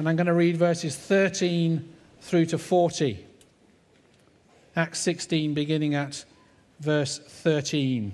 And I'm going to read verses 13 through to 40. Acts 16, beginning at verse 13.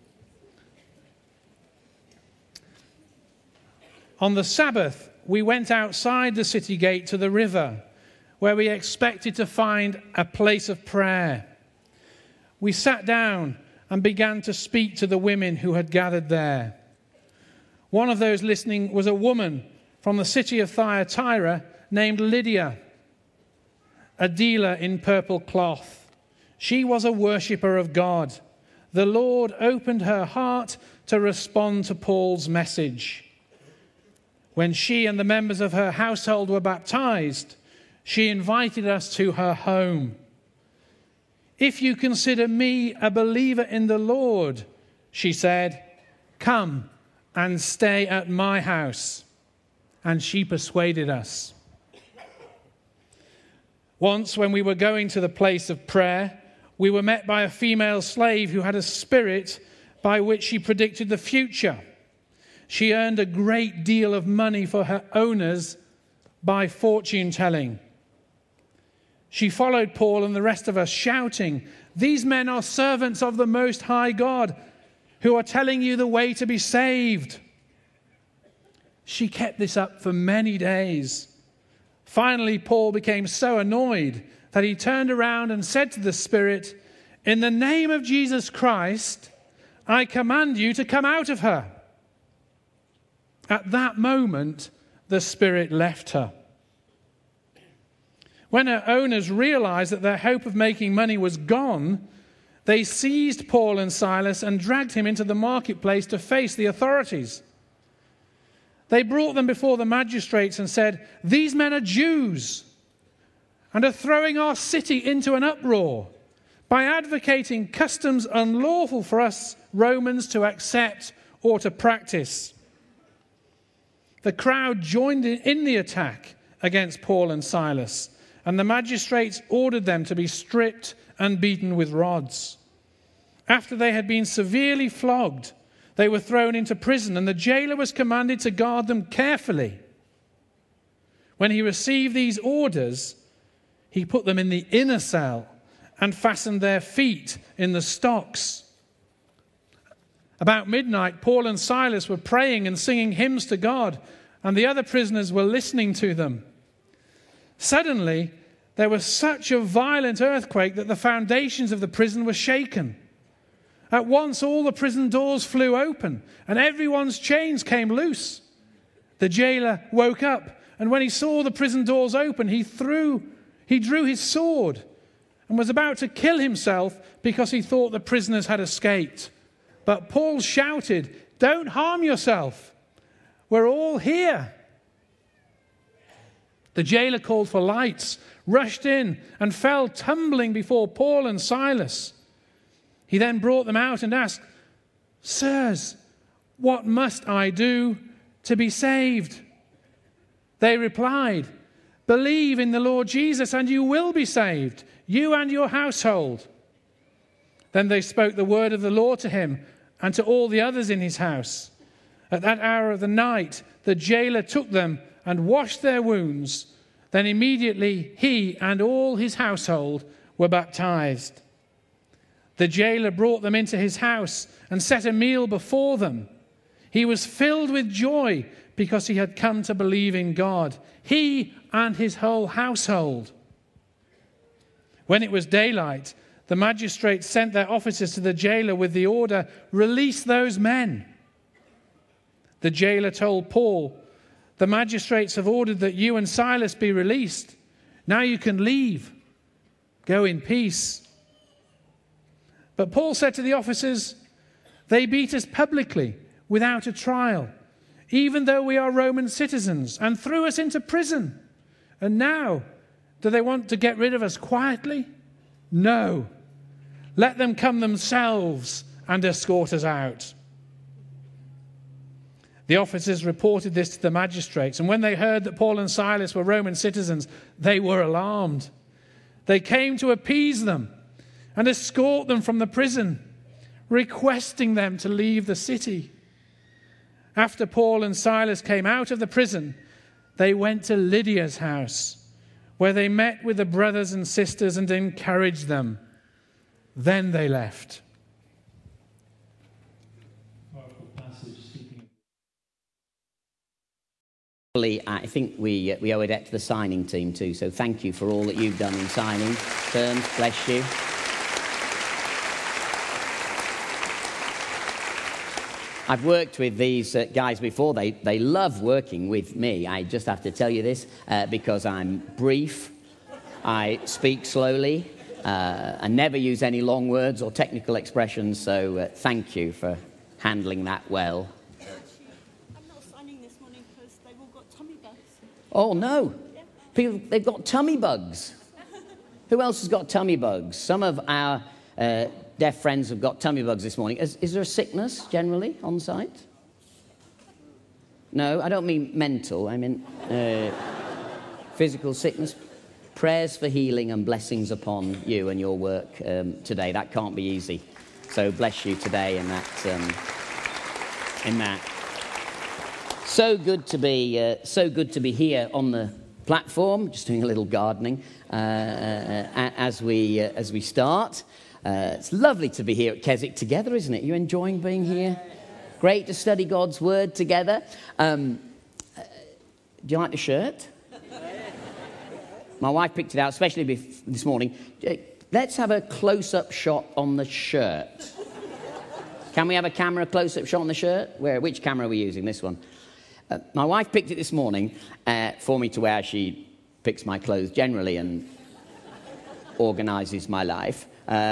On the Sabbath, we went outside the city gate to the river, where we expected to find a place of prayer. We sat down and began to speak to the women who had gathered there. One of those listening was a woman from the city of Thyatira named Lydia, a dealer in purple cloth. She was a worshipper of God. The Lord opened her heart to respond to Paul's message. When she and the members of her household were baptized, she invited us to her home. "If you consider me a believer in the Lord," she said, "come and stay at my house." And she persuaded us. Once, when we were going to the place of prayer, we were met by a female slave who had a spirit by which she predicted the future. She earned a great deal of money for her owners by fortune telling. She followed Paul and the rest of us, shouting, "These men are servants of the Most High God, who are telling you the way to be saved." She kept this up for many days. Finally, Paul became so annoyed that he turned around and said to the spirit, "In the name of Jesus Christ, I command you to come out of her." At that moment, the spirit left her. When her owners realized that their hope of making money was gone, they seized Paul and Silas and dragged him into the marketplace to face the authorities. They brought them before the magistrates and said, "These men are Jews and are throwing our city into an uproar by advocating customs unlawful for us Romans to accept or to practice." The crowd joined in the attack against Paul and Silas, and the magistrates ordered them to be stripped and beaten with rods. After they had been severely flogged, they were thrown into prison, and the jailer was commanded to guard them carefully. When he received these orders, he put them in the inner cell and fastened their feet in the stocks. About midnight, Paul and Silas were praying and singing hymns to God, and the other prisoners were listening to them. Suddenly, there was such a violent earthquake that the foundations of the prison were shaken. At once, all the prison doors flew open, and everyone's chains came loose. The jailer woke up, and when he saw the prison doors open, he drew his sword and was about to kill himself because he thought the prisoners had escaped. But Paul shouted, "Don't harm yourself. We're all here." The jailer called for lights, rushed in, and fell tumbling before Paul and Silas. He then brought them out and asked, "Sirs, what must I do to be saved?" They replied, "Believe in the Lord Jesus and you will be saved, you and your household." Then they spoke the word of the Lord to him and to all the others in his house. At that hour of the night, the jailer took them and washed their wounds. Then immediately he and all his household were baptized. The jailer brought them into his house and set a meal before them. He was filled with joy because he had come to believe in God, he and his whole household. When it was daylight, the magistrates sent their officers to the jailer with the order, "Release those men." The jailer told Paul, "The magistrates have ordered that you and Silas be released. Now you can leave. Go in peace." But Paul said to the officers, "They beat us publicly without a trial, even though we are Roman citizens, and threw us into prison. And now, do they want to get rid of us quietly? No. Let them come themselves and escort us out." The officers reported this to the magistrates, and when they heard that Paul and Silas were Roman citizens, they were alarmed. They came to appease them and escort them from the prison, requesting them to leave the city. After Paul and Silas came out of the prison, they went to Lydia's house, where they met with the brothers and sisters and encouraged them. Then they left. I think we owe a debt to the signing team too, so thank you for all that you've done in signing terms. Bless you. I've worked with these guys before. They love working with me. I just have to tell you this because I'm brief, I speak slowly, and never use any long words or technical expressions, so thank you for handling that well. Oh, no. People, they've got tummy bugs. Who else has got tummy bugs? Some of our deaf friends have got tummy bugs this morning. Is there a sickness generally on site? No, I don't mean mental. I mean physical sickness. Prayers for healing and blessings upon you and your work today. That can't be easy. So bless you today in that. So good to be here on the platform. Just doing a little gardening as we start. It's lovely to be here at Keswick together, isn't it? You enjoying being here? Great to study God's Word together. Do you like the shirt? My wife picked it out, especially this morning. Let's have a close-up shot on the shirt. Can we have a camera close-up shot on the shirt? Which camera are we using? This one. My wife picked it this morning for me to wear. She picks my clothes generally and organises my life.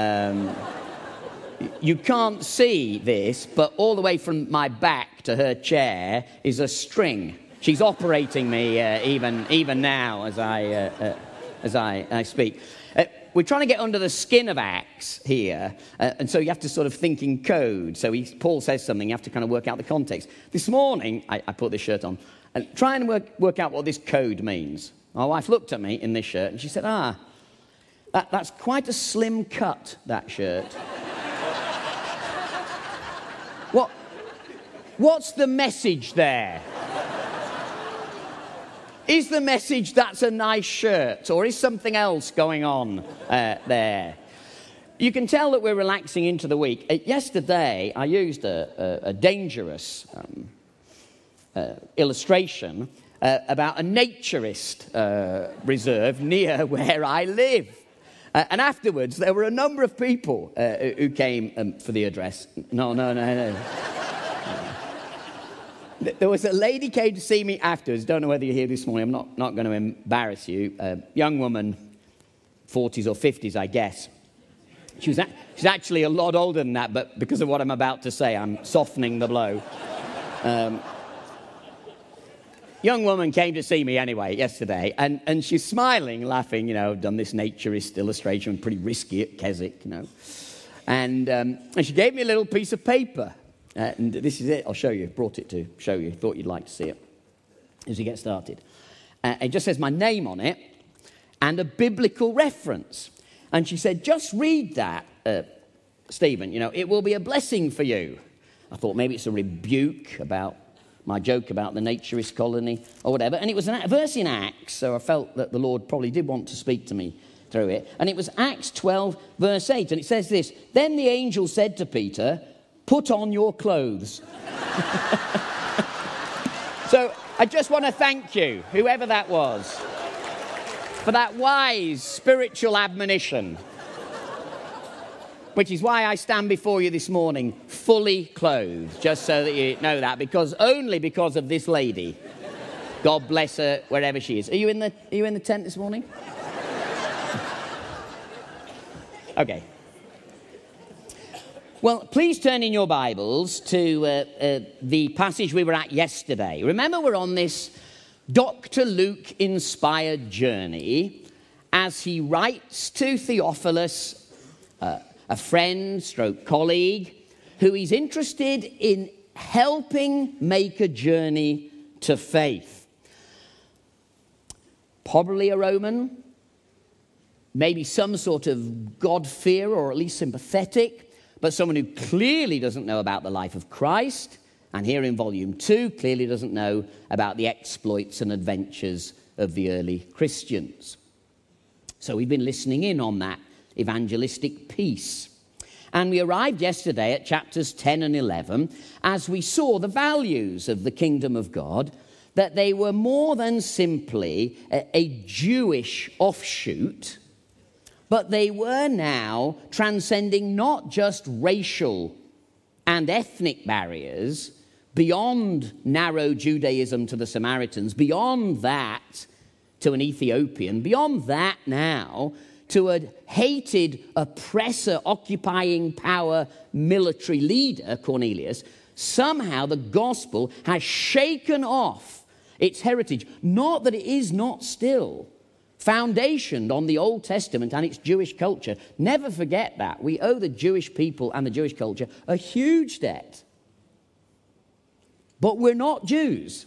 You can't see this, but all the way from my back to her chair is a string. She's operating me even now as I speak. We're trying to get under the skin of Acts here, and so you have to sort of think in code. So Paul says something, you have to kind of work out the context. This morning, I put this shirt on, and try and work out what this code means. My wife looked at me in this shirt, and she said, that's quite a slim cut, that shirt. What's the message there? Is the message that's a nice shirt, or is something else going on there? You can tell that we're relaxing into the week. Yesterday, I used a dangerous illustration about a naturist reserve near where I live. And afterwards, there were a number of people who came for the address. No. There was a lady came to see me afterwards. Don't know whether you're here this morning. I'm not going to embarrass you. Young woman, 40s or 50s, I guess. She's actually a lot older than that, but because of what I'm about to say, I'm softening the blow. Young woman came to see me anyway yesterday, and she's smiling, laughing. You know, I've done this naturist illustration, pretty risky at Keswick, you know. And she gave me a little piece of paper. And this is it. I'll show you. Brought it to show you. Thought you'd like to see it as we get started. It just says my name on it and a biblical reference. And she said, just read that, Stephen. You know, it will be a blessing for you. I thought maybe it's a rebuke about my joke about the naturist colony or whatever. And it was a verse in Acts, so I felt that the Lord probably did want to speak to me through it. And it was Acts 12, verse 8. And it says this, then the angel said to Peter, put on your clothes. So I just want to thank you, whoever that was, for that wise spiritual admonition, which is why I stand before you this morning fully clothed, just so that you know that, only because of this lady. God bless her wherever she is. Are you in the tent this morning? Okay. Well, please turn in your Bibles to the passage we were at yesterday. Remember, we're on this Dr. Luke-inspired journey as he writes to Theophilus, a friend stroke colleague, who he's interested in helping make a journey to faith. Probably a Roman, maybe some sort of God-fearer or at least sympathetic, but someone who clearly doesn't know about the life of Christ, And here in volume 2, clearly doesn't know about the exploits and adventures of the early Christians. So we've been listening in on that evangelistic piece. And we arrived yesterday at chapters 10 and 11 as we saw the values of the kingdom of God, that they were more than simply a Jewish offshoot, but they were now transcending not just racial and ethnic barriers, beyond narrow Judaism to the Samaritans, beyond that to an Ethiopian, beyond that now to a hated oppressor, occupying power military leader, Cornelius. Somehow the gospel has shaken off its heritage. Not that it is not still foundationed on the Old Testament and its Jewish culture. Never forget that. We owe the Jewish people and the Jewish culture a huge debt. But we're not Jews.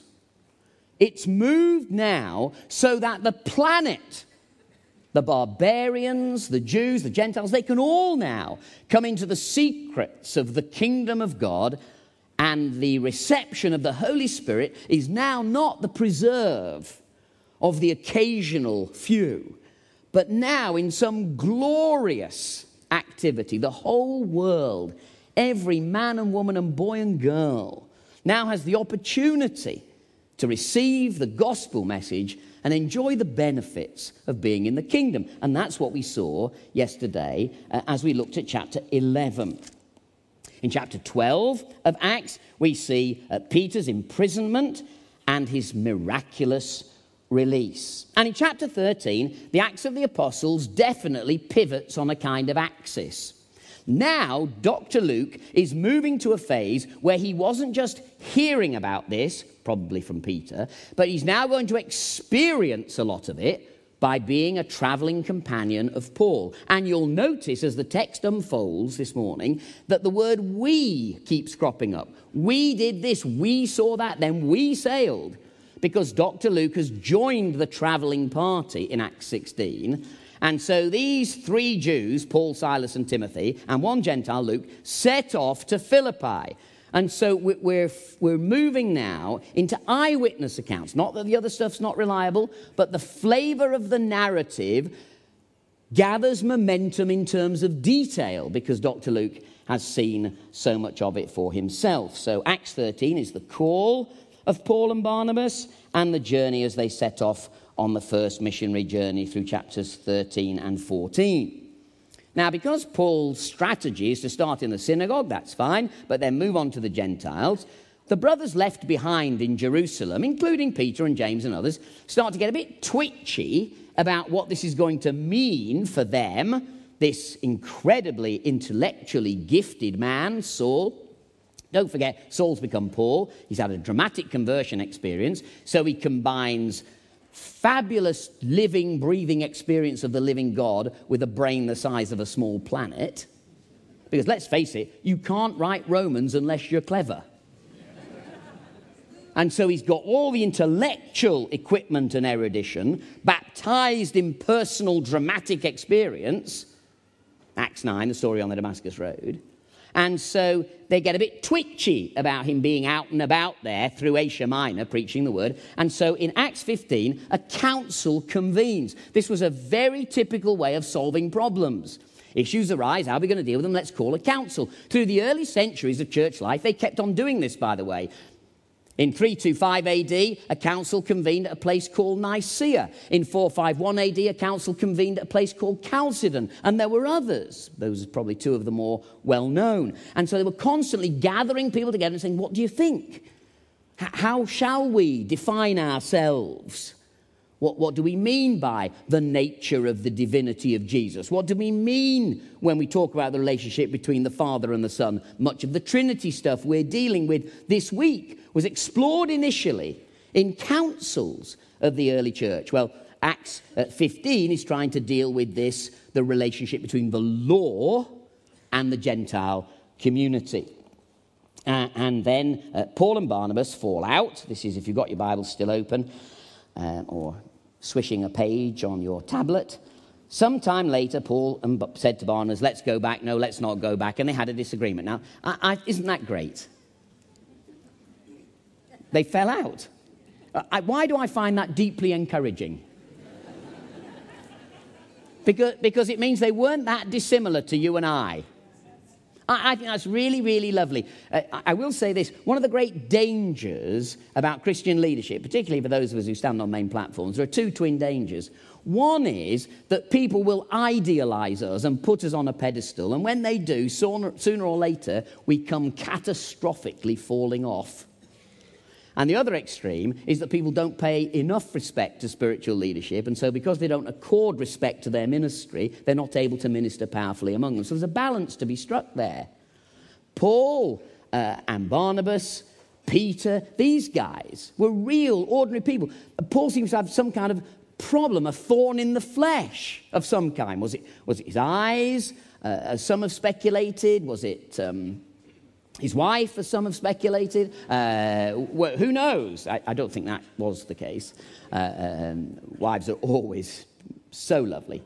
It's moved now so that the planet, the barbarians, the Jews, the Gentiles, they can all now come into the secrets of the kingdom of God, and the reception of the Holy Spirit is now not the preserve of the occasional few, but now in some glorious activity, the whole world, every man and woman and boy and girl, now has the opportunity to receive the gospel message and enjoy the benefits of being in the kingdom. And that's what we saw yesterday as we looked at chapter 11. In chapter 12 of Acts, we see Peter's imprisonment and his miraculous release. And in chapter 13, the Acts of the Apostles definitely pivots on a kind of axis. Now, Dr. Luke is moving to a phase where he wasn't just hearing about this, probably from Peter, but he's now going to experience a lot of it by being a traveling companion of Paul. And you'll notice as the text unfolds this morning that the word "we" keeps cropping up. We did this, we saw that, then we sailed. Because Dr. Luke has joined the traveling party in Acts 16. And so these 3 Jews, Paul, Silas, and Timothy, and 1 Gentile, Luke, set off to Philippi. And so we're moving now into eyewitness accounts. Not that the other stuff's not reliable, but the flavor of the narrative gathers momentum in terms of detail because Dr. Luke has seen so much of it for himself. So Acts 13 is the call of Paul and Barnabas and the journey as they set off on the first missionary journey through chapters 13 and 14. Now, because Paul's strategy is to start in the synagogue, that's fine, but then move on to the Gentiles, the brothers left behind in Jerusalem, including Peter and James and others, start to get a bit twitchy about what this is going to mean for them, this incredibly intellectually gifted man, Saul. Don't forget, Saul's become Paul. He's had a dramatic conversion experience, so he combines fabulous living, breathing experience of the living God with a brain the size of a small planet. Because let's face it, you can't write Romans unless you're clever. And so he's got all the intellectual equipment and erudition, baptized in personal dramatic experience. Acts 9, the story on the Damascus Road. And so they get a bit twitchy about him being out and about there through Asia Minor preaching the word. And so in Acts 15, a council convenes. This was a very typical way of solving problems. Issues arise, how are we going to deal with them? Let's call a council. Through the early centuries of church life, they kept on doing this, by the way. In 325 AD, a council convened at a place called Nicaea. In 451 AD, a council convened at a place called Chalcedon. And there were others. Those are probably 2 of the more well-known. And so they were constantly gathering people together and saying, what do you think? How shall we define ourselves? What do we mean by the nature of the divinity of Jesus? What do we mean when we talk about the relationship between the Father and the Son? Much of the Trinity stuff we're dealing with this week was explored initially in councils of the early church. Well, Acts 15 is trying to deal with this, the relationship between the law and the Gentile community. And then Paul and Barnabas fall out. This is if you've got your Bible still open or swishing a page on your tablet. Sometime later, Paul said to Barnabas, let's go back. No, let's not go back. And they had a disagreement. Now, isn't that great? They fell out. Why do I find that deeply encouraging? Because it means they weren't that dissimilar to you and I. I think that's really, really lovely. I will say this. One of the great dangers about Christian leadership, particularly for those of us who stand on main platforms, there are two twin dangers. One is that people will idealize us and put us on a pedestal, and when they do, sooner or later, we come catastrophically falling off. And the other extreme is that people don't pay enough respect to spiritual leadership, and so because they don't accord respect to their ministry, they're not able to minister powerfully among them. So there's a balance to be struck there. Paul and Barnabas, Peter, these guys were real, ordinary people. Paul seems to have some kind of problem, a thorn in the flesh of some kind. Was it his eyes, as some have speculated? Was it his wife, as some have speculated? Who knows? I don't think that was the case. Wives are always so lovely.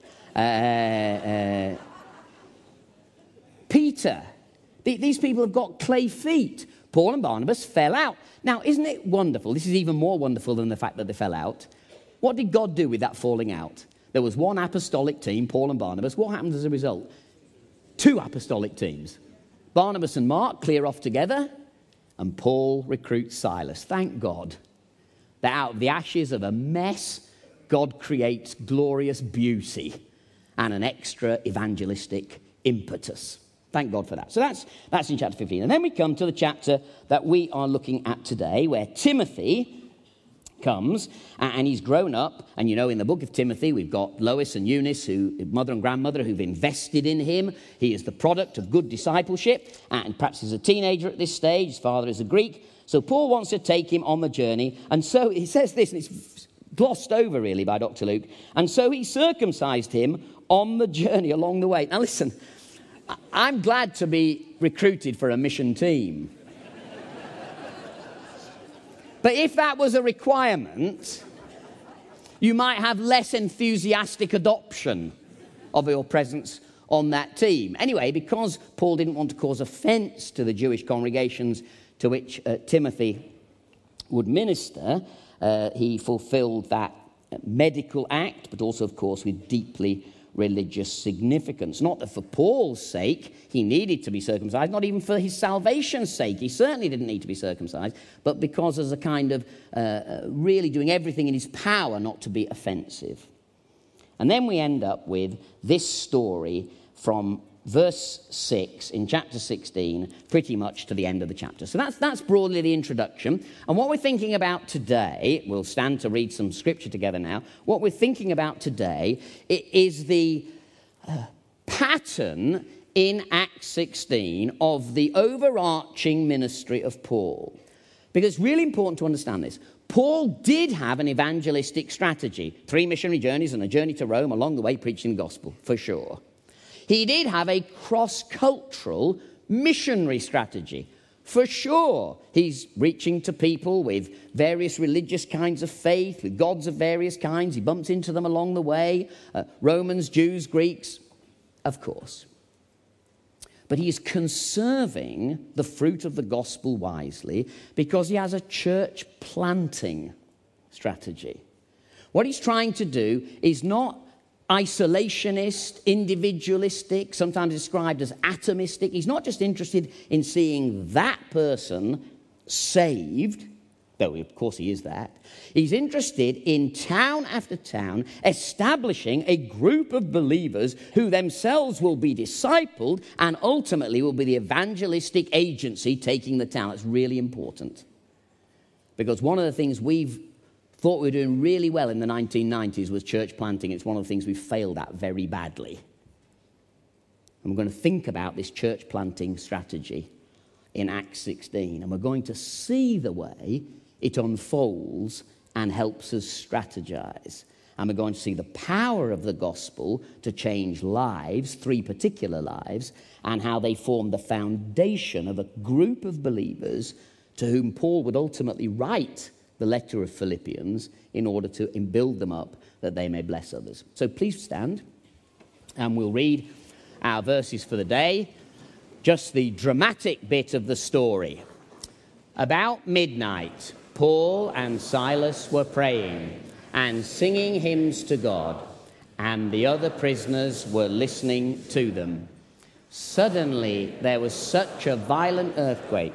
Peter, these people have got clay feet. Paul and Barnabas fell out. Now, isn't it wonderful? This is even more wonderful than the fact that they fell out. What did God do with that falling out? There was one apostolic team, Paul and Barnabas. What happened as a result? Two apostolic teams. Barnabas and Mark clear off together, and Paul recruits Silas. Thank God that out of the ashes of a mess, God creates glorious beauty and an extra evangelistic impetus. Thank God for that. So that's in chapter 15. And then we come to the chapter that we are looking at today, where Timothy comes, and he's grown up. And you know, in the book of Timothy, we've got Lois and Eunice, mother and grandmother, who've invested in him. He is the product of good discipleship, and perhaps he's a teenager at this stage. His father is a Greek. So Paul wants to take him on the journey. And so he says this, and it's glossed over really by Dr. Luke. And so he circumcised him on the journey along the way. Now listen, I'm glad to be recruited for a mission team. But if that was a requirement, you might have less enthusiastic adoption of your presence on that team. Anyway, because Paul didn't want to cause offense to the Jewish congregations to which Timothy would minister, he fulfilled that medical act, but also, of course, with deeply religious significance. Not that for Paul's sake he needed to be circumcised, not even for his salvation's sake. He certainly didn't need to be circumcised, but because as a kind of really doing everything in his power not to be offensive. And then we end up with this story from verse 6 in chapter 16, pretty much to the end of the chapter. So that's broadly the introduction. And what we're thinking about today, we'll stand to read some scripture together now. What we're thinking about today is the pattern in Acts 16 of the overarching ministry of Paul. Because it's really important to understand this. Paul did have an evangelistic strategy. 3 missionary journeys and a journey to Rome, along the way preaching the gospel, for sure. He did have a cross-cultural missionary strategy. For sure, he's reaching to people with various religious kinds of faith, with gods of various kinds. He bumps into them along the way. Romans, Jews, Greeks, of course. But he is conserving the fruit of the gospel wisely because he has a church planting strategy. What he's trying to do is not isolationist, individualistic, sometimes described as atomistic. He's not just interested in seeing that person saved, though of course he is that. He's interested in town after town establishing a group of believers who themselves will be discipled and ultimately will be the evangelistic agency taking the town. It's really important. Because one of the things we've thought we were doing really well in the 1990s was church planting. It's one of the things we failed at very badly. And we're going to think about this church planting strategy in Acts 16. And we're going to see the way it unfolds and helps us strategize. And we're going to see the power of the gospel to change lives, 3 particular lives, and how they form the foundation of a group of believers to whom Paul would ultimately write the letter of Philippians in order to build them up that they may bless others. So please stand and we'll read our verses for the day. Just the dramatic bit of the story. About midnight, Paul and Silas were praying and singing hymns to God, and the other prisoners were listening to them. Suddenly there was such a violent earthquake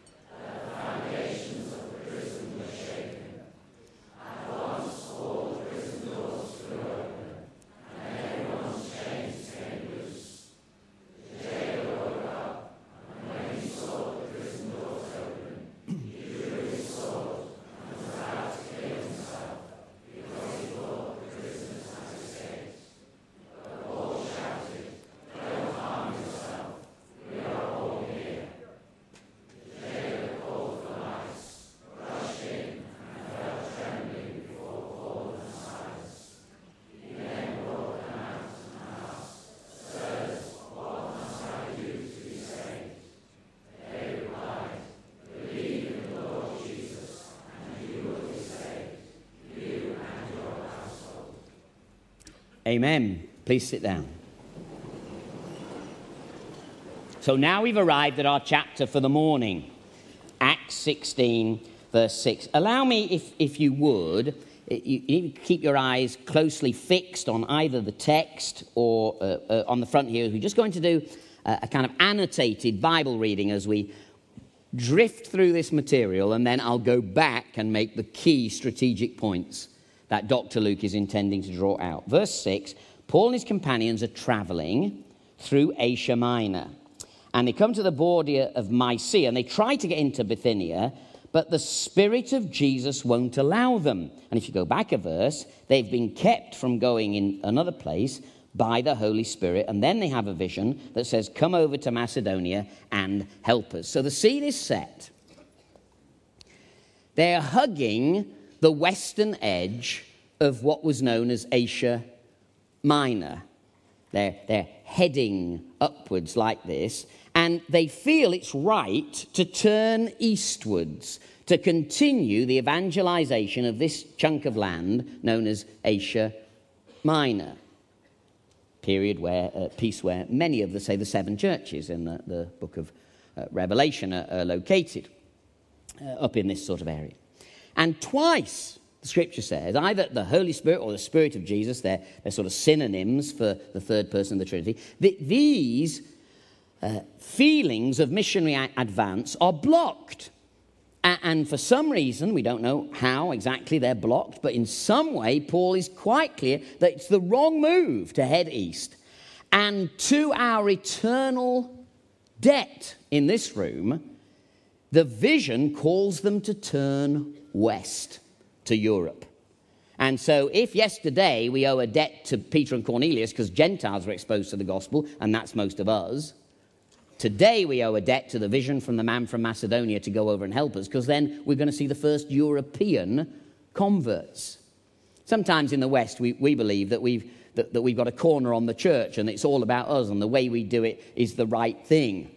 Amen. Please sit down. So now we've arrived at our chapter for the morning, Acts 16, verse 6. Allow me, if you would, you keep your eyes closely fixed on either the text or on the front here. We're just going to do a kind of annotated Bible reading as we drift through this material, and then I'll go back and make the key strategic points that Dr. Luke is intending to draw out. Verse 6, Paul and his companions are traveling through Asia Minor. And they come to the border of Mysia, and they try to get into Bithynia, but the Spirit of Jesus won't allow them. And if you go back a verse, they've been kept from going in another place by the Holy Spirit. And then they have a vision that says, come over to Macedonia and help us. So the scene is set. They're hugging the western edge of what was known as Asia Minor. They're heading upwards like this, and they feel it's right to turn eastwards to continue the evangelization of this chunk of land known as Asia Minor. Period where, piece where many of the, say, the seven churches in the book of Revelation are located, up in this sort of area. And twice, the Scripture says, either the Holy Spirit or the Spirit of Jesus, they're sort of synonyms for the third person of the Trinity, these feelings of missionary advance are blocked. And for some reason, we don't know how exactly they're blocked, but in some way, Paul is quite clear that it's the wrong move to head east. And to our eternal debt in this room, the vision calls them to turn west to Europe. And so if yesterday we owe a debt to Peter and Cornelius because Gentiles were exposed to the gospel, and that's most of us, today we owe a debt to the vision from the man from Macedonia to go over and help us, because then we're going to see the first European converts. Sometimes in the West we believe that we've got a corner on the church and it's all about us and the way we do it is the right thing.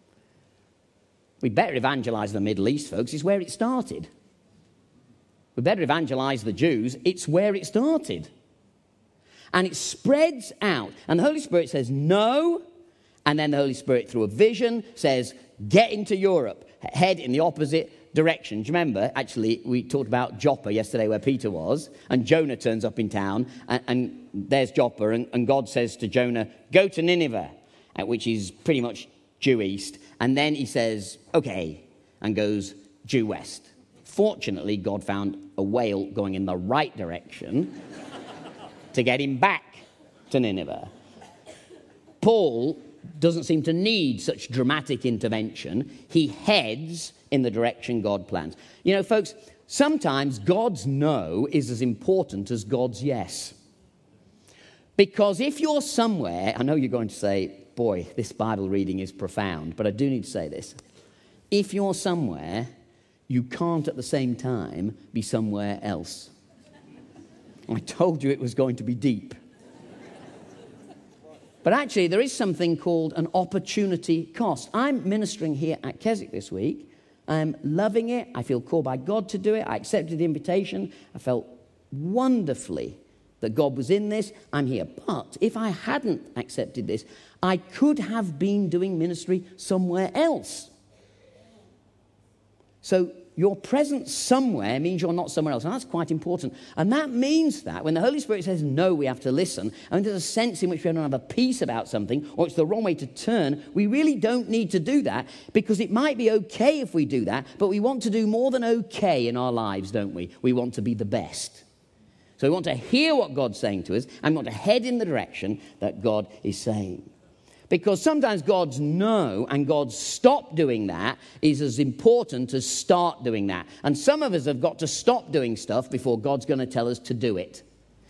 We better evangelize the Middle East, folks. It's where it started. We better evangelize the Jews. It's where it started. And it spreads out. And the Holy Spirit says, no. And then the Holy Spirit, through a vision, says, get into Europe. Head in the opposite direction. Do you remember? Actually, we talked about Joppa yesterday where Peter was. And Jonah turns up in town. And there's Joppa. And God says to Jonah, go to Nineveh, which is pretty much due east. And then he says, okay, and goes due west. Fortunately, God found a whale going in the right direction to get him back to Nineveh. Paul doesn't seem to need such dramatic intervention. He heads in the direction God plans. You know, folks, sometimes God's no is as important as God's yes. Because if you're somewhere, I know you're going to say, boy, this Bible reading is profound, but I do need to say this. If you're somewhere, you can't at the same time be somewhere else. I told you it was going to be deep. But actually, there is something called an opportunity cost. I'm ministering here at Keswick this week. I'm loving it. I feel called by God to do it. I accepted the invitation. I felt wonderfully that God was in this. I'm here. But if I hadn't accepted this, I could have been doing ministry somewhere else. So your presence somewhere means you're not somewhere else. And that's quite important. And that means that when the Holy Spirit says no, we have to listen. And there's a sense in which we don't have a peace about something, or it's the wrong way to turn, we really don't need to do that, because it might be okay if we do that, but we want to do more than okay in our lives, don't we? We want to be the best. So we want to hear what God's saying to us, and we want to head in the direction that God is saying. Because sometimes God's no and God's stop doing that is as important as start doing that. And some of us have got to stop doing stuff before God's going to tell us to do it.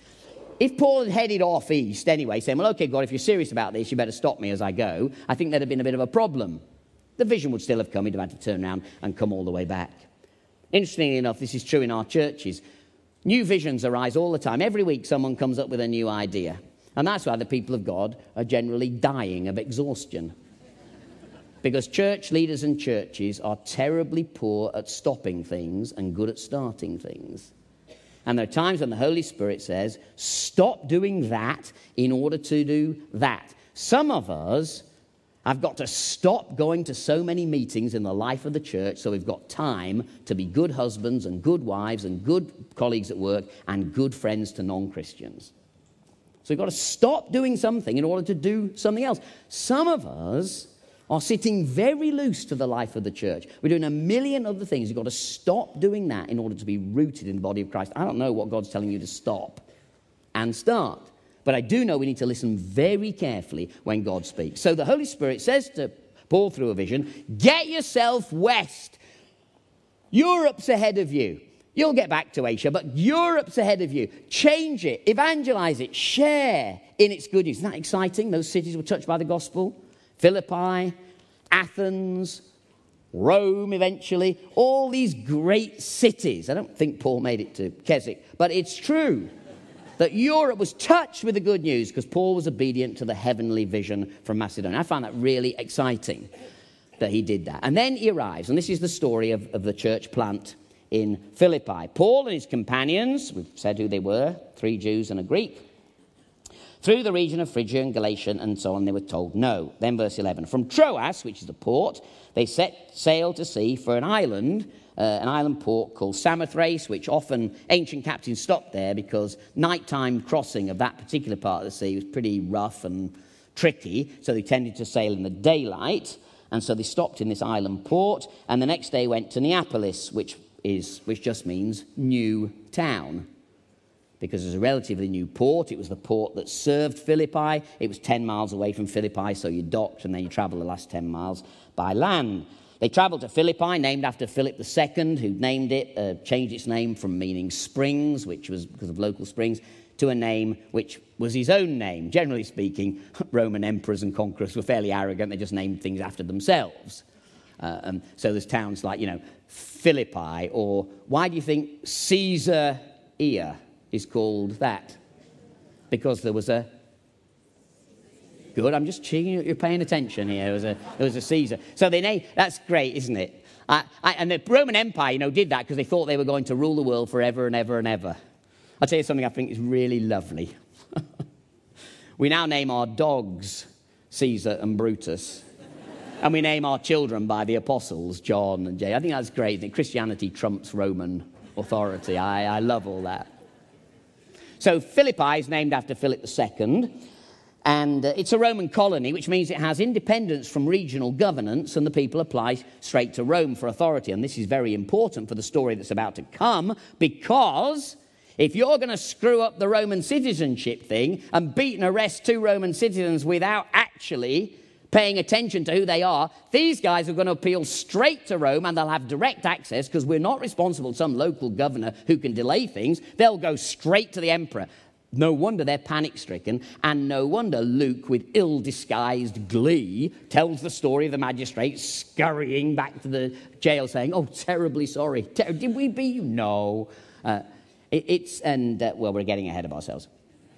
If Paul had headed off east anyway, saying, well, okay, God, if you're serious about this, you better stop me as I go, I think there'd have been a bit of a problem. The vision would still have come. He'd have had to turn around and come all the way back. Interestingly enough, this is true in our churches. New visions arise all the time. Every week someone comes up with a new idea. And that's why the people of God are generally dying of exhaustion. Because church leaders and churches are terribly poor at stopping things and good at starting things. And there are times when the Holy Spirit says, stop doing that in order to do that. Some of us have got to stop going to so many meetings in the life of the church so we've got time to be good husbands and good wives and good colleagues at work and good friends to non-Christians. So we've got to stop doing something in order to do something else. Some of us are sitting very loose to the life of the church. We're doing a million other things. You've got to stop doing that in order to be rooted in the body of Christ. I don't know what God's telling you to stop and start. But I do know we need to listen very carefully when God speaks. So the Holy Spirit says to Paul through a vision, get yourself west. Europe's ahead of you. You'll get back to Asia, but Europe's ahead of you. Change it, evangelize it, share in its good news. Isn't that exciting? Those cities were touched by the gospel. Philippi, Athens, Rome eventually. All these great cities. I don't think Paul made it to Keswick, but it's true that Europe was touched with the good news because Paul was obedient to the heavenly vision from Macedonia. I found that really exciting that he did that. And then he arrives, and this is the story of the church plant in Philippi. Paul and his companions, we've said who they were, 3 Jews and a Greek, through the region of Phrygia and Galatia and so on, they were told no. Then verse 11, from Troas, which is the port, they set sail to sea for an island port called Samothrace, which often ancient captains stopped there because nighttime crossing of that particular part of the sea was pretty rough and tricky, so they tended to sail in the daylight, and so they stopped in this island port, and the next day went to Neapolis, which just means new town, because it was a relatively new port. It was the port that served Philippi. It was 10 miles away from Philippi, so you docked and then you travel the last 10 miles by land. They travelled to Philippi, named after Philip II, who named it, changed its name from meaning springs, which was because of local springs, to a name which was his own name. Generally speaking, Roman emperors and conquerors were fairly arrogant. They just named things after themselves. So there's towns like, Philippi, or why do you think Caesarea is called that? Because there was a... Good, I'm just checking you're paying attention here. There was a Caesar. So they named... That's great, isn't it? And the Roman Empire, did that because they thought they were going to rule the world forever and ever and ever. I'll tell you something I think is really lovely. We now name our dogs Caesar and Brutus. And we name our children by the apostles, John and James. I think that's great. Christianity trumps Roman authority. I love all that. So Philippi is named after Philip II. And it's a Roman colony, which means it has independence from regional governance, and the people apply straight to Rome for authority. And this is very important for the story that's about to come, because if you're going to screw up the Roman citizenship thing and beat and arrest 2 Roman citizens without actually paying attention to who they are, these guys are going to appeal straight to Rome, and they'll have direct access because we're not responsible to some local governor who can delay things. They'll go straight to the emperor. No wonder they're panic-stricken, and no wonder Luke, with ill-disguised glee, tells the story of the magistrate scurrying back to the jail saying, oh, terribly sorry. Did we beat you? No. We're getting ahead of ourselves.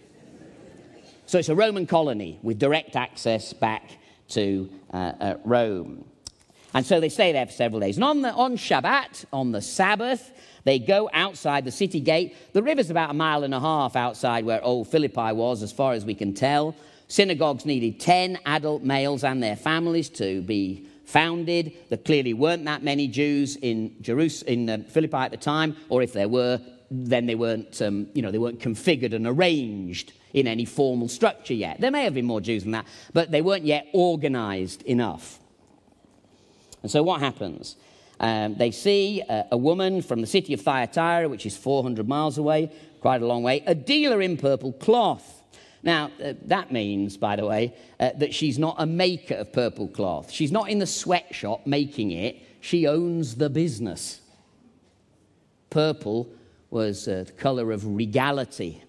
So it's a Roman colony with direct access back to Rome. And so they stay there for several days. And on Shabbat, on the Sabbath, they go outside the city gate. The river's about 1.5 miles outside where old Philippi was, as far as we can tell. Synagogues needed 10 adult males and their families to be founded. There clearly weren't that many Jews in Philippi at the time, or if there were, then they weren't configured and arranged in any formal structure yet. There may have been more Jews than that, but they weren't yet organized enough. And so what happens? They see a woman from the city of Thyatira, which is 400 miles away, quite a long way, a dealer in purple cloth. Now, that means, by the way, that she's not a maker of purple cloth. She's not in the sweatshop making it. She owns the business. Purple was the colour of regality.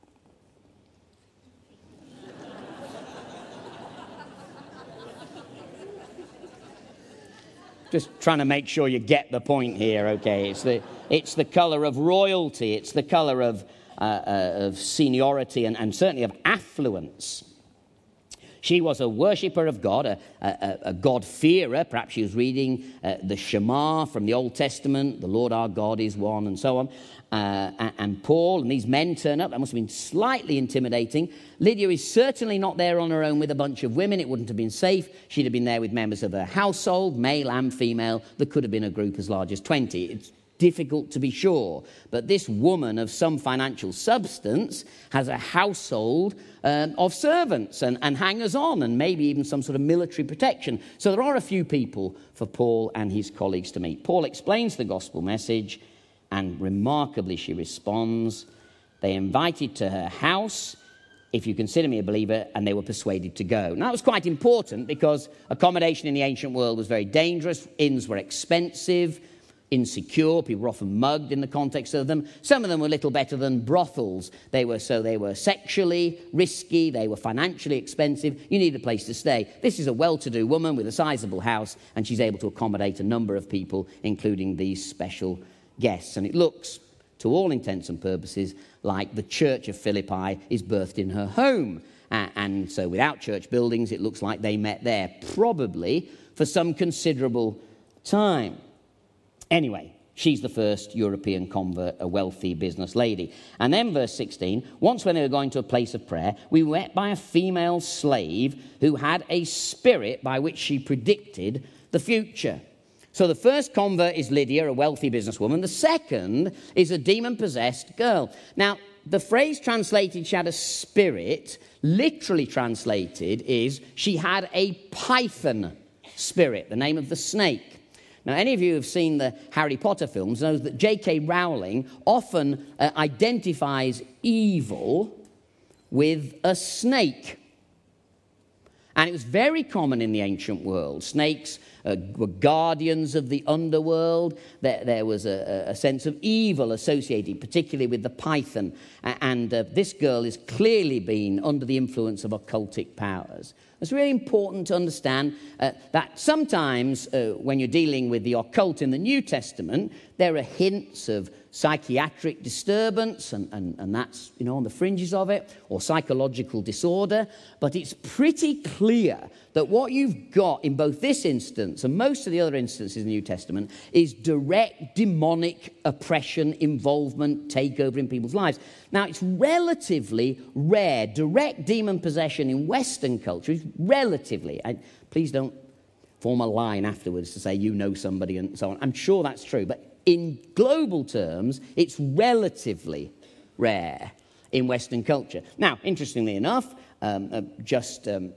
Just trying to make sure you get the point here, okay? It's the colour of royalty. It's the colour of seniority and certainly of affluence. She was a worshipper of God, a God-fearer. Perhaps she was reading the Shema from the Old Testament, the Lord our God is one, and so on. And Paul and these men turn up. That must have been slightly intimidating. Lydia is certainly not there on her own with a bunch of women. It wouldn't have been safe. She'd have been there with members of her household, male and female. There could have been a group as large as 20. It's difficult to be sure, but this woman of some financial substance has a household of servants and hangers-on and maybe even some sort of military protection. So there are a few people for Paul and his colleagues to meet. Paul explains the gospel message, and remarkably she responds. They invited to her house, if you consider me a believer, and they were persuaded to go. Now, that was quite important because accommodation in the ancient world was very dangerous. Inns were expensive, insecure. People were often mugged in the context of them. Some of them were little better than brothels. They were sexually risky. They were financially expensive. You needed a place to stay. This is a well-to-do woman with a sizable house, and she's able to accommodate a number of people, including these special guests. And it looks, to all intents and purposes, like the church of Philippi is birthed in her home. And so without church buildings, it looks like they met there, probably for some considerable time. Anyway, she's the first European convert, a wealthy business lady. And then verse 16, once when they were going to a place of prayer, we were met by a female slave who had a spirit by which she predicted the future. So the first convert is Lydia, a wealthy businesswoman. The second is a demon-possessed girl. Now, the phrase translated, she had a spirit, literally translated is she had a python spirit, the name of the snake. Now, any of you who have seen the Harry Potter films knows that J.K. Rowling often identifies evil with a snake. And it was very common in the ancient world. Snakes were guardians of the underworld. There was a sense of evil associated, particularly with the python. And this girl has clearly been under the influence of occultic powers. It's really important to understand that sometimes when you're dealing with the occult in the New Testament, there are hints of psychiatric disturbance, and that's, on the fringes of it, or psychological disorder. But it's pretty clear that what you've got in both this instance and most of the other instances in the New Testament is direct demonic oppression, involvement, takeover in people's lives. Now, it's relatively rare. Direct demon possession in Western culture is relatively, please don't form a line afterwards to say you know somebody and so on. I'm sure that's true, but in global terms, it's relatively rare in Western culture. Now, interestingly enough, just an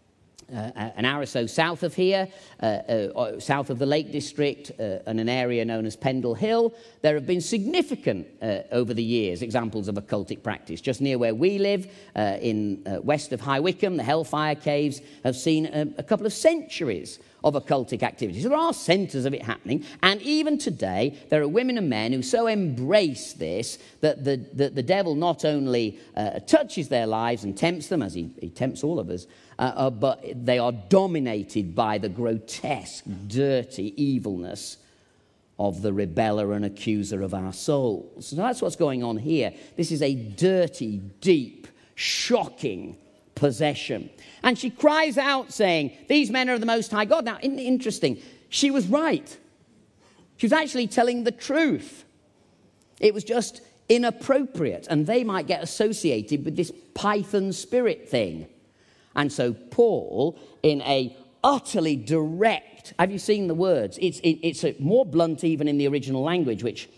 hour or so south of here, south of the Lake District, and an area known as Pendle Hill, there have been significant, over the years, examples of occultic practice. Just near where we live, in west of High Wycombe, the Hellfire Caves have seen a couple of centuries of occultic activity. So there are centres of it happening, and even today there are women and men who so embrace this that the devil not only touches their lives and tempts them, as he tempts all of us, but they are dominated by the grotesque, dirty evilness of the rebeller and accuser of our souls. So that's what's going on here. This is a dirty, deep, shocking possession. And she cries out saying, these men are the Most High God. Now, interesting, she was right. She was actually telling the truth. It was just inappropriate, and they might get associated with this python spirit thing. And so Paul, in a utterly direct. Have you seen the words? It's more blunt even in the original language, which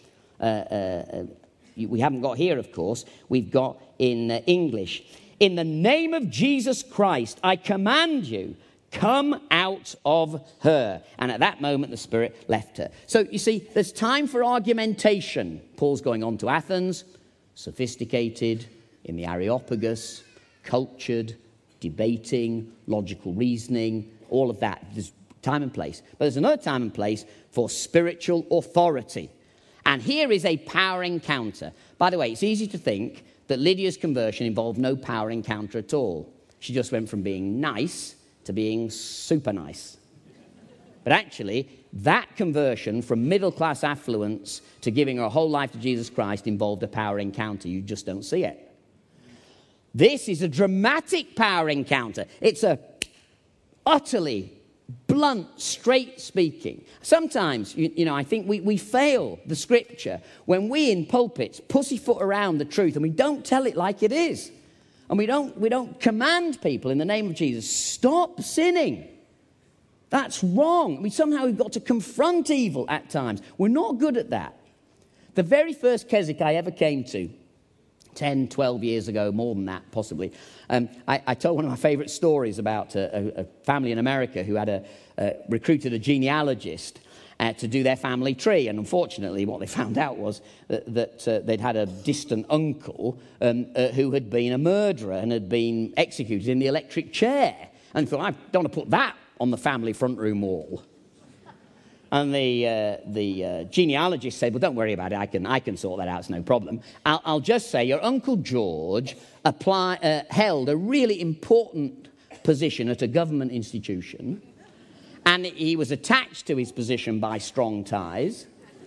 we haven't got here, of course. We've got in English. In the name of Jesus Christ, I command you, come out of her. And at that moment, the spirit left her. So you see, there's time for argumentation. Paul's going on to Athens, sophisticated, in the Areopagus, cultured, debating, logical reasoning, all of that. There's time and place. But there's another time and place for spiritual authority. And here is a power encounter. By the way, it's easy to think that Lydia's conversion involved no power encounter at all. She just went from being nice to being super nice. But actually, that conversion from middle-class affluence to giving her whole life to Jesus Christ involved a power encounter. You just don't see it. This is a dramatic power encounter. It's a utterly blunt, straight speaking. Sometimes, I think we fail the scripture when we in pulpits pussyfoot around the truth and we don't tell it like it is. And we don't command people in the name of Jesus, stop sinning. That's wrong. Somehow we've got to confront evil at times. We're not good at that. The very first Keswick I ever came to, 10, 12 years ago, more than that possibly, I told one of my favourite stories about a family in America who had recruited a genealogist to do their family tree. And unfortunately, what they found out was that they'd had a distant uncle who had been a murderer and had been executed in the electric chair. And thought, I don't want to put that on the family front room wall. And the genealogist said, well, don't worry about it. I can sort that out. It's no problem. I'll just say your Uncle George held a really important position at a government institution. And he was attached to his position by strong ties.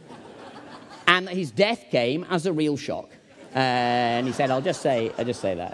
And his death came as a real shock. And he said, I'll just say that.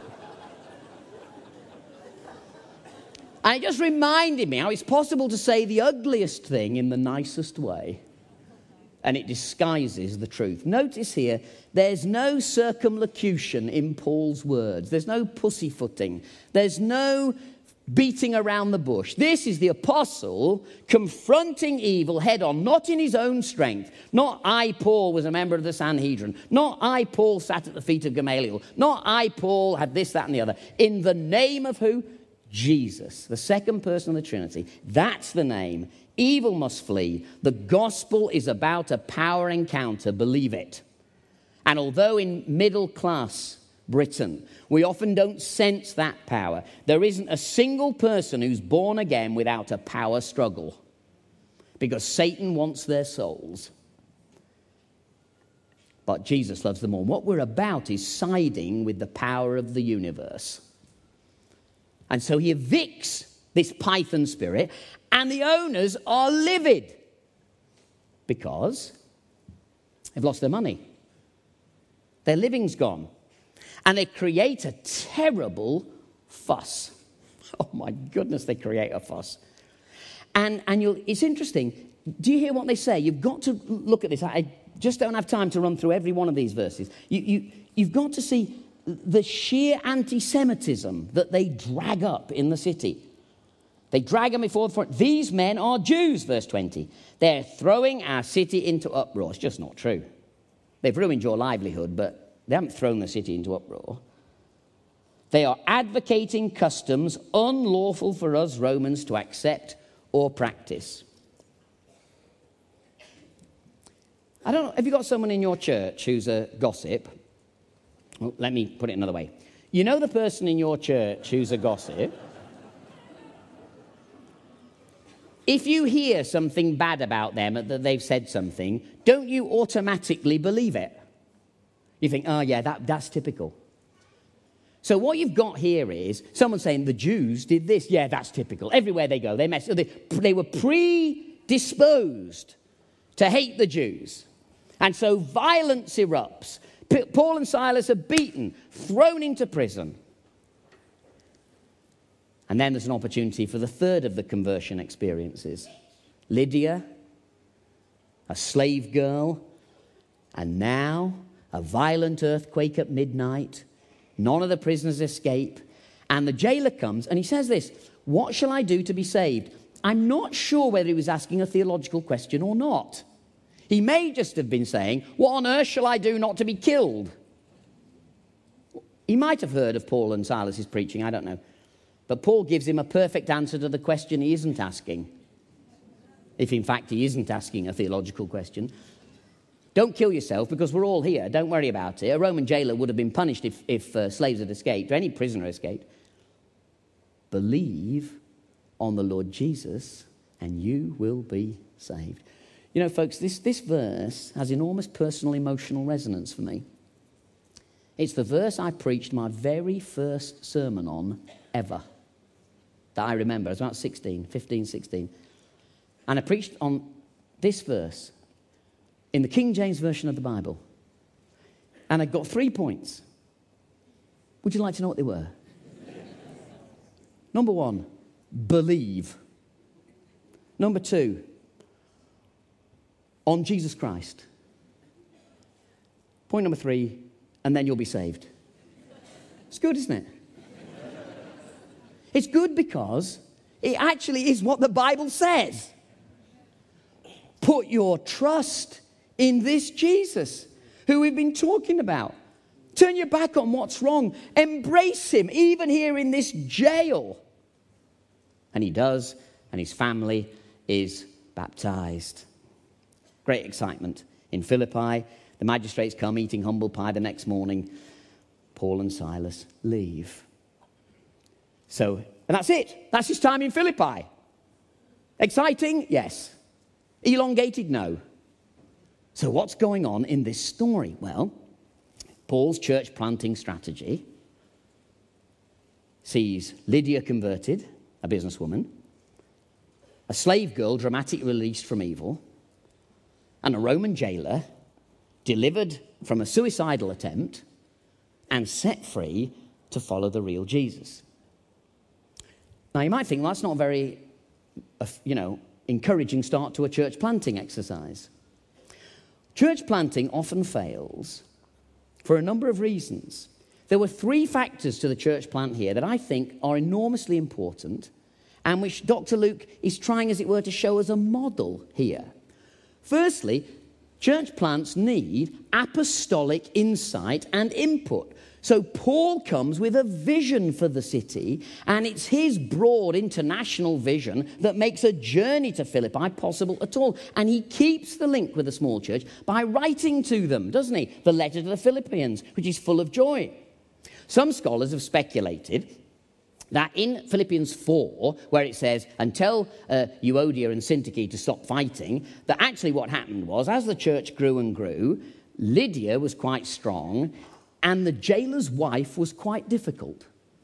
And it just reminded me how it's possible to say the ugliest thing in the nicest way. And it disguises the truth. Notice here, there's no circumlocution in Paul's words. There's no pussyfooting. There's no beating around the bush. This is the apostle confronting evil head on, not in his own strength. Not I, Paul, was a member of the Sanhedrin. Not I, Paul, sat at the feet of Gamaliel. Not I, Paul, had this, that, and the other. In the name of who? Jesus, the second person of the Trinity. That's the name. Evil must flee. The gospel is about a power encounter. Believe it. And although in middle class Britain, we often don't sense that power, there isn't a single person who's born again without a power struggle. Because Satan wants their souls. But Jesus loves them all. What we're about is siding with the power of the universe. And so he evicts this python spirit, and the owners are livid because they've lost their money. Their living's gone. And they create a terrible fuss. Oh, my goodness, they create a fuss. And it's interesting. Do you hear what they say? You've got to look at this. I just don't have time to run through every one of these verses. You've got to see the sheer anti-Semitism that they drag up in the city. They drag them before the front. These men are Jews, verse 20. They're throwing our city into uproar. It's just not true. They've ruined your livelihood, but they haven't thrown the city into uproar. They are advocating customs unlawful for us Romans to accept or practice. I don't know, have you got someone in your church who's a gossip? Well, let me put it another way. You know the person in your church who's a gossip? If you hear something bad about them, that they've said something, don't you automatically believe it? You think, oh yeah, that's typical. So what you've got here is someone saying the Jews did this. Yeah, that's typical. Everywhere they go, they mess. They were predisposed to hate the Jews. And so violence erupts. Paul and Silas are beaten, thrown into prison. And then there's an opportunity for the third of the conversion experiences. Lydia, a slave girl, and now a violent earthquake at midnight. None of the prisoners escape. And the jailer comes and he says this, what shall I do to be saved? I'm not sure whether he was asking a theological question or not. He may just have been saying, what on earth shall I do not to be killed? He might have heard of Paul and Silas's preaching, I don't know. But Paul gives him a perfect answer to the question he isn't asking. If in fact he isn't asking a theological question. Don't kill yourself because we're all here. Don't worry about it. A Roman jailer would have been punished if slaves had escaped, or any prisoner escaped. Believe on the Lord Jesus and you will be saved. You know, folks, this verse has enormous personal emotional resonance for me. It's the verse I preached my very first sermon on ever that I remember. I was about 15, 16. And I preached on this verse in the King James Version of the Bible. And I got 3 points. Would you like to know what they were? Number 1, believe. Number 2, on Jesus Christ. Point number 3, and then you'll be saved. It's good, isn't it? It's good because it actually is what the Bible says. Put your trust in this Jesus who we've been talking about. Turn your back on what's wrong. Embrace him, even here in this jail. And he does, and his family is baptized. Great excitement in Philippi. The magistrates come eating humble pie the next morning. Paul and Silas leave. So, and that's it. That's his time in Philippi. Exciting? Yes. Elongated? No. So what's going on in this story? Well, Paul's church planting strategy sees Lydia converted, a businesswoman, a slave girl dramatically released from evil, and a Roman jailer delivered from a suicidal attempt and set free to follow the real Jesus. Now, you might think, well, that's not a very, encouraging start to a church planting exercise. Church planting often fails for a number of reasons. There were 3 factors to the church plant here that I think are enormously important and which Dr. Luke is trying, as it were, to show as a model here. Firstly, church plants need apostolic insight and input. So Paul comes with a vision for the city, and it's his broad international vision that makes a journey to Philippi possible at all. And he keeps the link with the small church by writing to them, doesn't he? The letter to the Philippians, which is full of joy. Some scholars have speculated that in Philippians 4, where it says, and tell Euodia and Syntyche to stop fighting, that actually what happened was, as the church grew and grew, Lydia was quite strong, and the jailer's wife was quite difficult.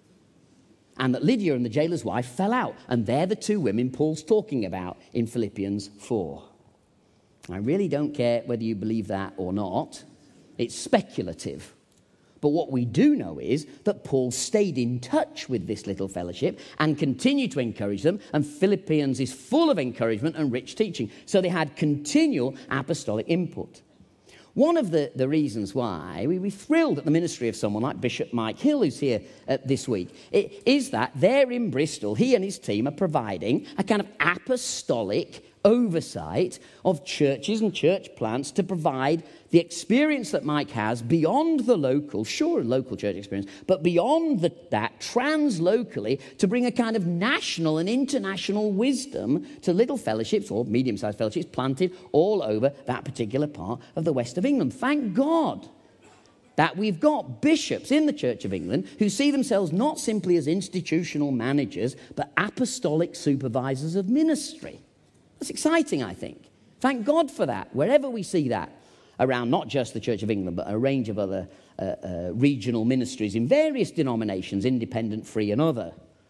And that Lydia and the jailer's wife fell out. And they're the 2 women Paul's talking about in Philippians 4. I really don't care whether you believe that or not. It's speculative. But what we do know is that Paul stayed in touch with this little fellowship and continued to encourage them. And Philippians is full of encouragement and rich teaching. So they had continual apostolic input. One of the reasons why we're thrilled at the ministry of someone like Bishop Mike Hill, who's here this week, is that there in Bristol, he and his team are providing a kind of apostolic oversight of churches and church plants to provide the experience that Mike has beyond the local church experience, but beyond that, trans-locally, to bring a kind of national and international wisdom to little fellowships or medium-sized fellowships planted all over that particular part of the west of England. Thank God that we've got bishops in the Church of England who see themselves not simply as institutional managers, but apostolic supervisors of ministry. That's exciting, I think. Thank God for that, wherever we see that around not just the Church of England, but a range of other regional ministries in various denominations, independent, free, and other.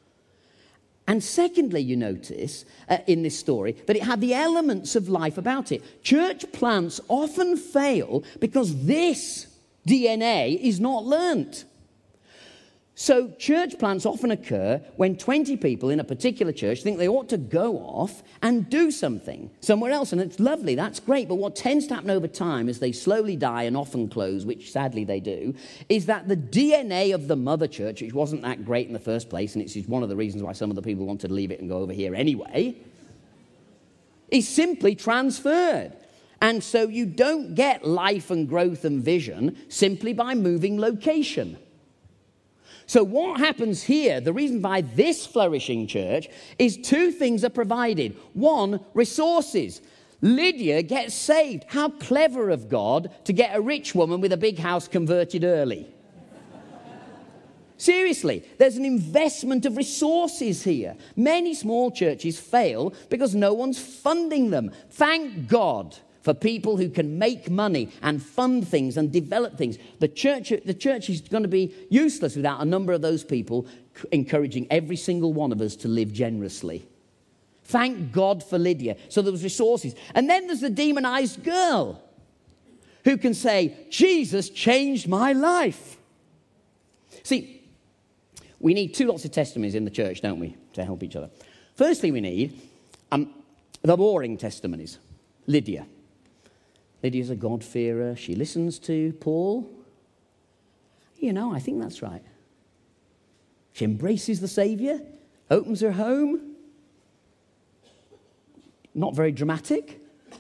And secondly, you notice in this story that it had the elements of life about it. Church plants often fail because this DNA is not learnt. So church plants often occur when 20 people in a particular church think they ought to go off and do something somewhere else. And it's lovely, that's great. But what tends to happen over time as they slowly die and often close, which sadly they do, is that the DNA of the mother church, which wasn't that great in the first place, and it's one of the reasons why some of the people wanted to leave it and go over here anyway, is simply transferred. And so you don't get life and growth and vision simply by moving location. So what happens here, the reason why this flourishing church, is two things are provided. One, resources. Lydia gets saved. How clever of God to get a rich woman with a big house converted early. Seriously, there's an investment of resources here. Many small churches fail because no one's funding them. Thank God for people who can make money and fund things and develop things. The church is going to be useless without a number of those people encouraging every single one of us to live generously. Thank God for Lydia. So there was resources. And then there's the demonized girl who can say, Jesus changed my life. See, we need two lots of testimonies in the church, don't we, to help each other. Firstly, we need the boring testimonies. Lydia's a God-fearer. She listens to Paul. I think that's right. She embraces the Saviour, opens her home. Not very dramatic.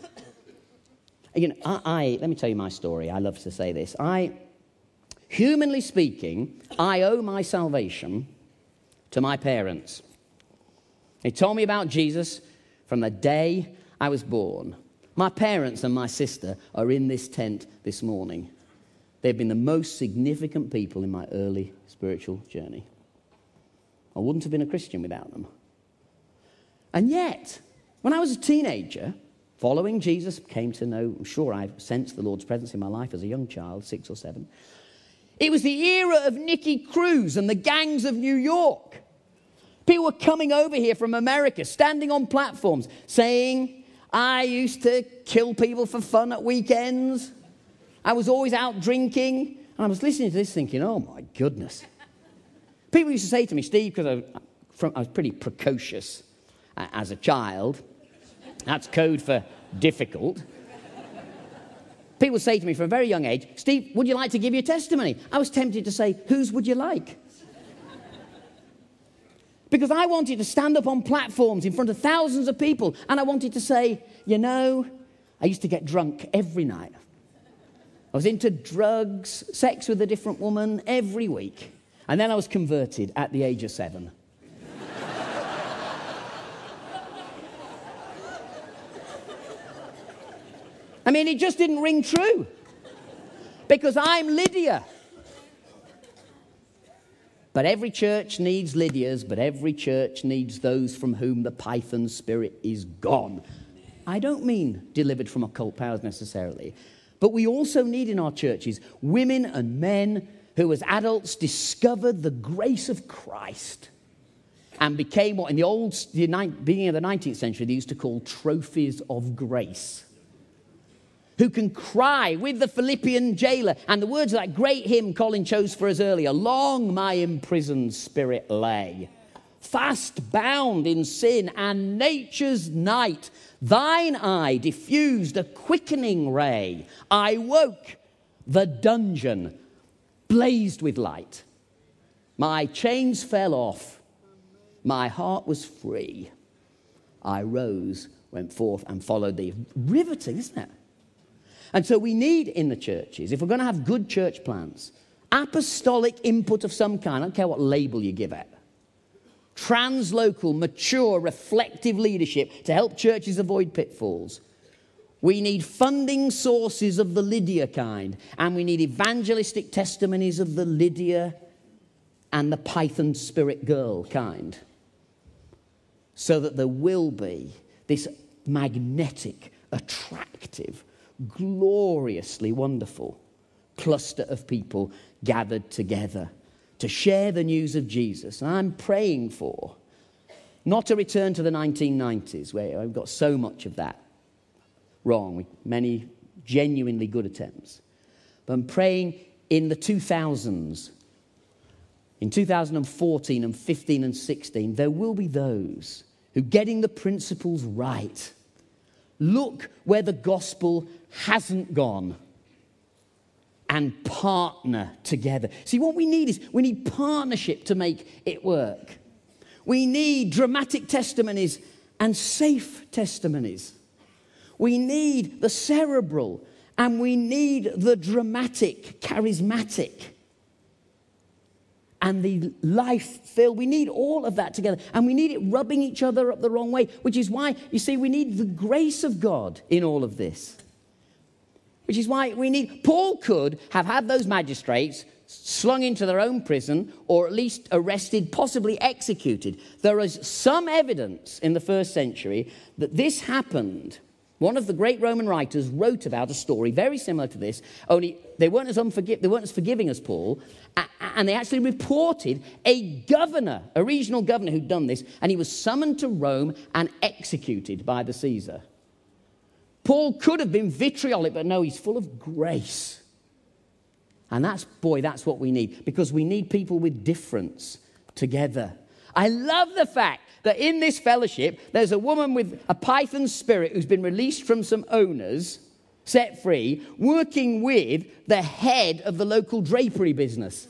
Let me tell you my story. I love to say this. Humanly speaking, I owe my salvation to my parents. They told me about Jesus from the day I was born. My parents and my sister are in this tent this morning. They've been the most significant people in my early spiritual journey. I wouldn't have been a Christian without them. And yet, when I was a teenager, following Jesus, came to know, I'm sure I sensed the Lord's presence in my life as a young child, 6 or 7. It was the era of Nicky Cruz and the gangs of New York. People were coming over here from America, standing on platforms, saying, I used to kill people for fun at weekends. I was always out drinking. And I was listening to this thinking, oh my goodness. People used to say to me, Steve, because I was pretty precocious as a child. That's code for difficult. People say to me from a very young age, Steve, would you like to give your testimony? I was tempted to say, whose would you like? Because I wanted to stand up on platforms in front of thousands of people, and I wanted to say, I used to get drunk every night. I was into drugs, sex with a different woman every week. And then I was converted at the age of 7. I mean, it just didn't ring true. Because I'm Lydia. But every church needs Lydias, but every church needs those from whom the Python spirit is gone. I don't mean delivered from occult powers necessarily, but we also need in our churches women and men who as adults discovered the grace of Christ and became what in the beginning of the 19th century they used to call trophies of grace. Who can cry with the Philippian jailer. And the words of that great hymn Colin chose for us earlier. Long my imprisoned spirit lay, fast bound in sin and nature's night. Thine eye diffused a quickening ray. I woke, the dungeon blazed with light. My chains fell off. My heart was free. I rose, went forth and followed thee. Riveting, isn't it? And so we need in the churches, if we're going to have good church plants, apostolic input of some kind. I don't care what label you give it. Translocal, mature, reflective leadership to help churches avoid pitfalls. We need funding sources of the Lydia kind. And we need evangelistic testimonies of the Lydia and the Python spirit girl kind. So that there will be this magnetic, attractive, gloriously wonderful cluster of people gathered together to share the news of Jesus. And I'm praying for not a return to the 1990s where I've got so much of that wrong with many genuinely good attempts, but I'm praying in the 2000s, in 2014 and 15 and 16 there will be those who, getting the principles right, look where the gospel hasn't gone and partner together. See, what we need is we need partnership to make it work. We need dramatic testimonies and safe testimonies. We need the cerebral, and we need the dramatic, charismatic, and the life-filled. We need all of that together. And we need it rubbing each other up the wrong way, which is why, you see, we need the grace of God in all of this. Which is why Paul could have had those magistrates slung into their own prison, or at least arrested, possibly executed. There is some evidence in the first century that this happened. One of the great Roman writers wrote about a story very similar to this, only they weren't as forgiving as Paul, and they actually reported a governor, a regional governor who'd done this, and he was summoned to Rome and executed by the Caesar. Paul could have been vitriolic, but no, he's full of grace. And that's what we need, because we need people with difference together. I love the fact that in this fellowship, there's a woman with a python spirit who's been released from some owners, set free, working with the head of the local drapery business.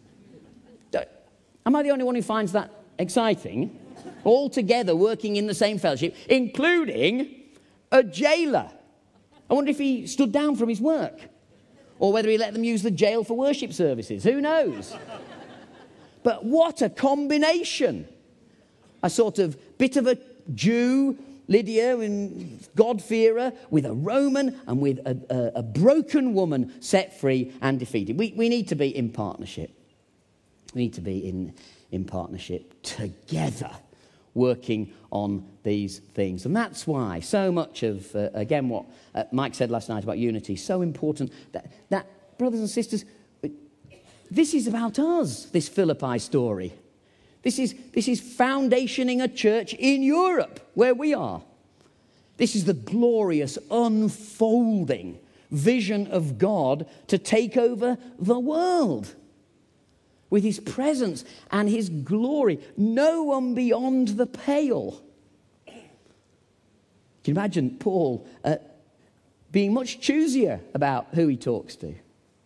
Am I the only one who finds that exciting? All together working in the same fellowship, including a jailer. I wonder if he stood down from his work, or whether he let them use the jail for worship services. Who knows? But what a combination. A sort of bit of a Jew, Lydia, and God-fearer, with a Roman and with a broken woman set free and defeated. We need to be in partnership. We need to be in partnership together, working on these things. And that's why so much of, again, what Mike said last night about unity, so important that, brothers and sisters, this is about us, this Philippi story. This is foundationing a church in Europe, where we are. This is the glorious unfolding vision of God to take over the world with his presence and his glory. No one beyond the pale. Can you imagine Paul being much choosier about who he talks to?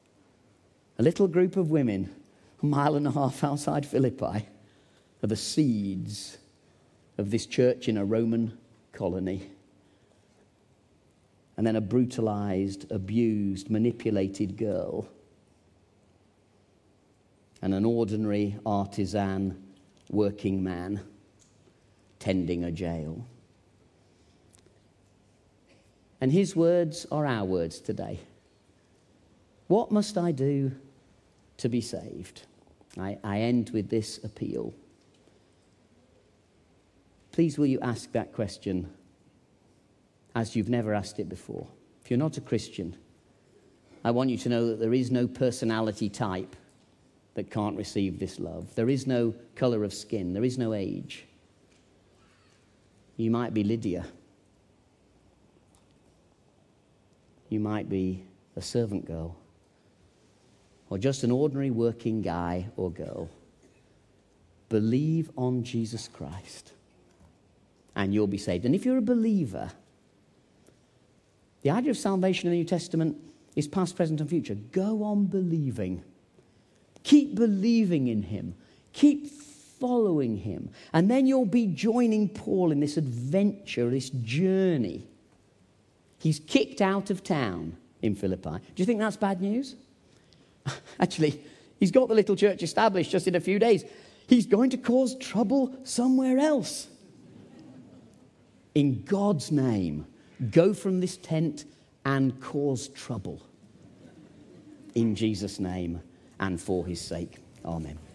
A little group of women, a mile and a half outside Philippi, are the seeds of this church in a Roman colony. And then a brutalized, abused, manipulated girl. And an ordinary artisan working man tending a jail. And his words are our words today. What must I do to be saved? I end with this appeal. Please will you ask that question as you've never asked it before. If you're not a Christian, I want you to know that there is no personality type that can't receive this love. There is no color of skin. There is no age. You might be Lydia. You might be a servant girl, or just an ordinary working guy or girl. Believe on Jesus Christ, and you'll be saved. And if you're a believer, the idea of salvation in the New Testament is past, present, and future. Go on believing. Keep believing in him. Keep following him. And then you'll be joining Paul in this adventure, this journey. He's kicked out of town in Philippi. Do you think that's bad news? Actually, he's got the little church established just in a few days. He's going to cause trouble somewhere else. In God's name, go from this tent and cause trouble. In Jesus' name and for his sake. Amen.